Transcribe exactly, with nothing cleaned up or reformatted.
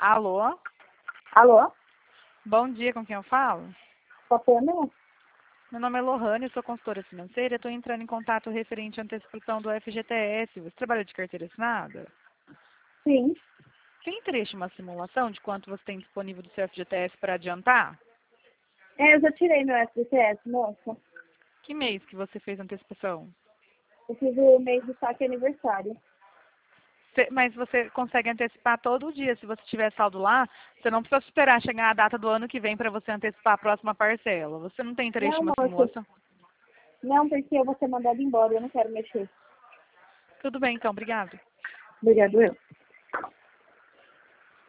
Alô? Alô? Bom dia, com quem eu falo? Papana? Meu nome é Lohane, eu sou consultora financeira. Estou entrando em contato referente à antecipação do F G T S. Você trabalha de carteira assinada? Sim. Tem interesse em uma simulação de quanto você tem disponível do seu F G T S para adiantar? É, eu já tirei meu F G T S, moça. Que mês que você fez a antecipação? Eu fiz o mês de saque aniversário. Cê- mas você consegue antecipar todo dia. Se você tiver saldo lá, você não precisa esperar chegar a data do ano que vem para você antecipar a próxima parcela. Você não tem interesse em Não, uma moça. simulação? Não, porque eu vou ser mandada embora, eu não quero mexer. Tudo bem, então. Obrigada. Obrigado, eu.